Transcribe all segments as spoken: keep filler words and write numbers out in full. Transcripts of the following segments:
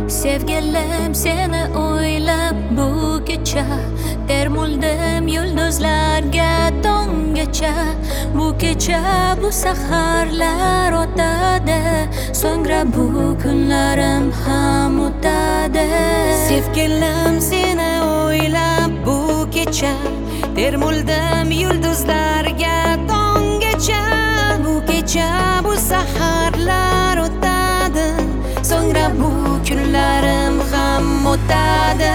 Sevgilim seni o'ylab bu kecha termuldim yulduzlarga tonggacha. Bu kecha bu saharlar o'tadi, so'ngra bu kunlarim ham o'tadi. Sevgilim seni o'ylab bu kecha termuldim yulduzlarga tonggacha. Bu kecha bu saharlar o'tadi, so'ngra bu kunlarim ham o'tadi.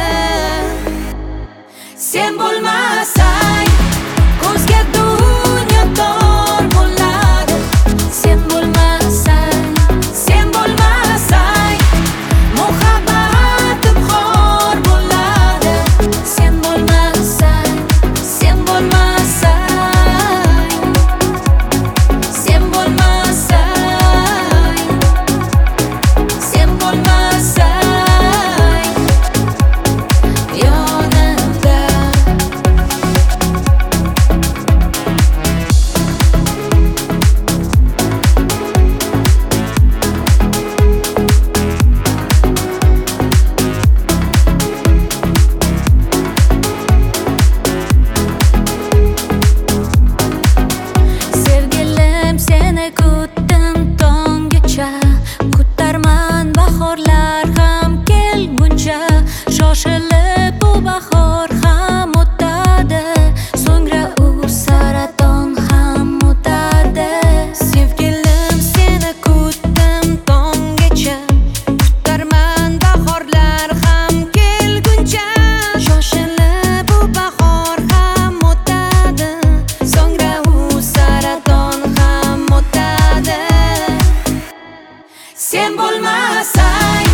Sen bo'lmasang ko'zga dunyo tor bo'ladi. Sen bo'lmasang, sen bo'lmasang muhabbatim xor bo'ladi. Sen bo'lmasang, sen bo'lmasang, sen bo'lmasang, sen bo'lmasang yonimda. Sevgilim seni kutdim tonggacha, kutarman bahorlar ham kelguncha. Shoshilib bu bahor ham o'tadi, so'ngra u saraton ham o'tadi. Sevgilim seni kutdim tonggacha, kutarman bahorlar ham kelguncha. Shoshilib bu bahor ham o'tadi, so'ngra u saraton ham o'tadi. Sen bo'lmasang